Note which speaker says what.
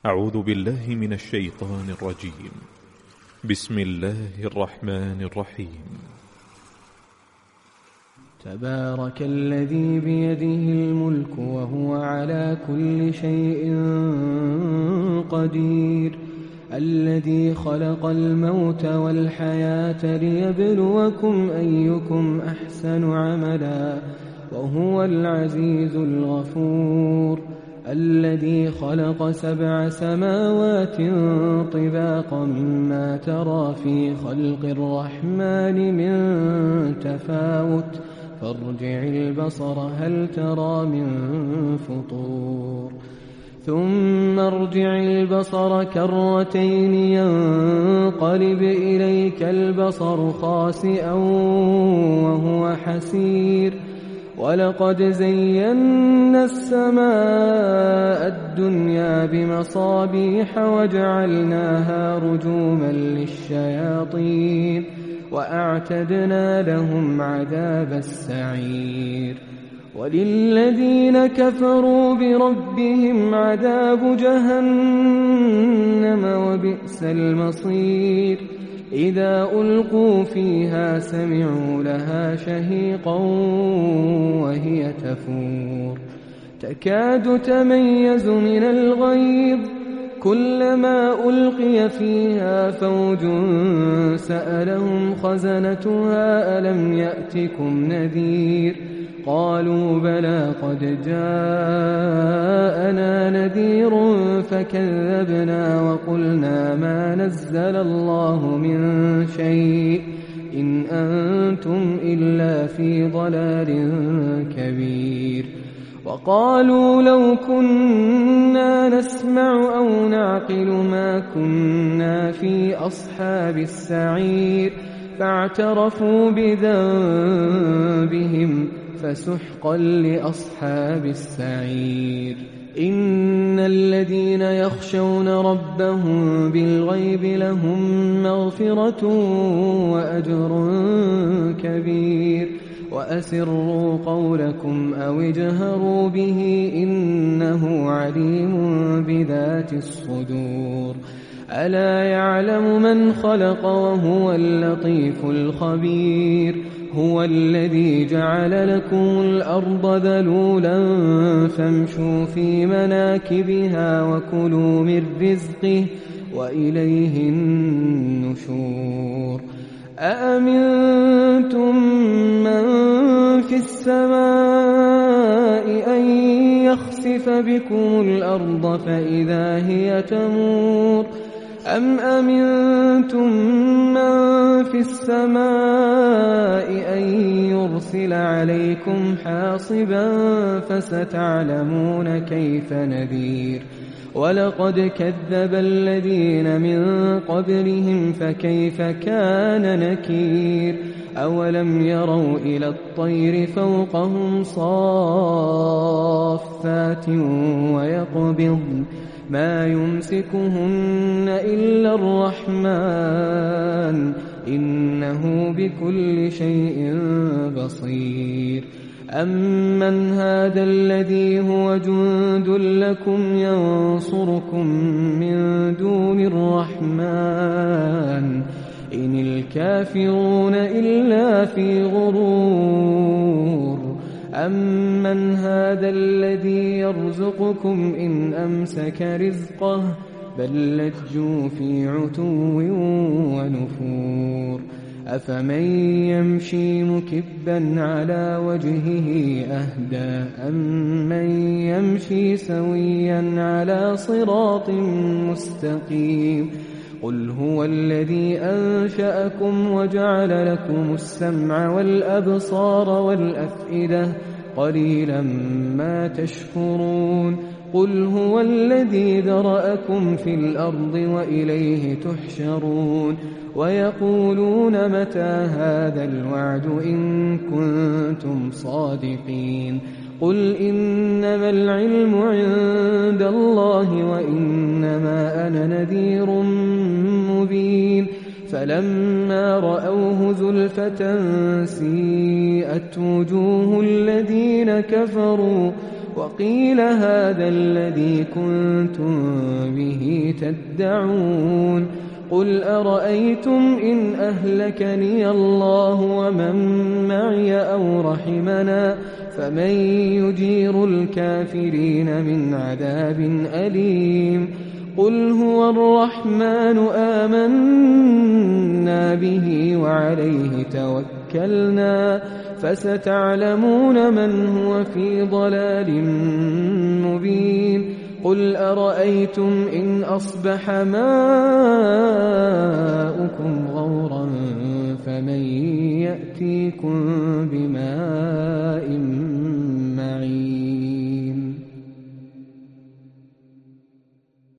Speaker 1: أعوذ بالله من الشيطان الرجيم. بسم الله الرحمن الرحيم.
Speaker 2: تبارك الذي بيده الملك وهو على كل شيء قدير، الذي خلق الموت والحياة ليبلوكم أيكم أحسن عملا وهو العزيز الغفور، الذي خلق 7 سماوات طباقا ما ترى في خلق الرحمن من تفاوت فارجع البصر هل ترى من فطور، ثم ارجع البصر كرتين ينقلب إليك البصر خاسئا وهو حسير، ولقد زينا السماء الدنيا بمصابيح وجعلناها رجوما للشياطين وأعتدنا لهم عذاب السعير، وللذين كفروا بربهم عذاب جهنم وبئس المصير، إذا ألقوا فيها سمعوا لها شهيقا وهي تفور، تكاد تميز من الغيظ، كلما ألقي فيها فوج سألهم خزنتها ألم يأتكم نذير، قالوا بلى قد جاءنا نذير فكذبنا وقلنا ما نزل الله من شيء إن أنتم إلا في ضلال كبير، وقالوا لو كنا نسمع أو نعقل ما كنا في أصحاب السعير، فاعترفوا بذنبهم فسحقا لأصحاب السعير، إن الذين يخشون ربهم بالغيب لهم مغفرة وأجر كبير، وأسروا قولكم أو اجهروا به إنه عليم بذات الصدور، ألا يعلم من خلق وهو اللطيف الخبير، هو الذي جعل لكم الأرض ذلولا فامشوا في مناكبها وكلوا من رزقه وإليه النشور، أأمنتم من في السماء أن يخسف بكم الأرض فإذا هي تمور، أم أمنتم من في السماء أن يرسل عليكم حاصبا فستعلمون كيف نذير، ولقد كذب الذين من قبلهم فكيف كان نكير، أولم يروا إلى الطير فوقهم صافات ويقبضن ما يمسكهن إلا الرحمن إنه بكل شيء بصير، أمن هذا الذي هو جند لكم ينصركم من دون الرحمن إن الكافرون إلا في غرور، أمن هذا الذي يرزقكم إن أمسك رزقه بل لجوا في عتو ونفور، أفمن يمشي مكبا على وجهه أهدى أمن يمشي سويا على صراط مستقيم، قل هو الذي أنشأكم وجعل لكم السمع والأبصار والأفئدة قليلا ما تشكرون، قل هو الذي ذرأكم في الأرض وإليه تحشرون، ويقولون متى هذا الوعد إن كنتم صادقين، قل إنما العلم عند الله وإنما أنا نذير مبين، فلما رأوه زلفة سيئت وجوه الذين كفروا وقيل هذا الذي كنتم به تدعون قل أرأيتم إن أهلكني الله ومن معي أو رحمنا فمن يجير الكافرين من عذاب أليم قل هو الرحمن آمنا به وعليه توكلنا فستعلمون من هو في ضلال مبين قل أرأيتم إن أصبح ماؤكم